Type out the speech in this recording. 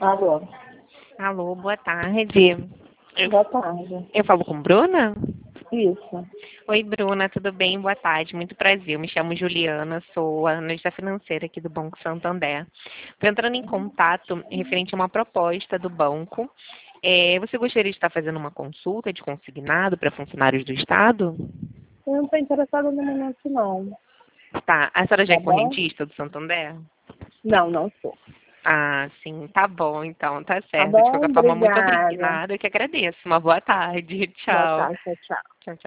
Alô, Alô, boa tarde. boa tarde. Eu falo com Bruna? Isso. Oi, Bruna, tudo bem? Boa tarde, muito prazer. Eu me chamo Juliana, sou analista financeira aqui do Banco Santander. Estou entrando em contato referente a uma proposta do banco. Você gostaria de estar fazendo uma consulta de consignado para funcionários do Estado? Eu não estou interessada no momento, não. Tá. A senhora já é Tá bom? correntista do Santander? Não, não sou. Ah, sim, tá bom, então, tá Tá certo. De bom? qualquer forma, muito Obrigada. obrigada, eu que agradeço. Uma boa tarde. Boa Tchau. tarde, tchau. Tchau, tchau.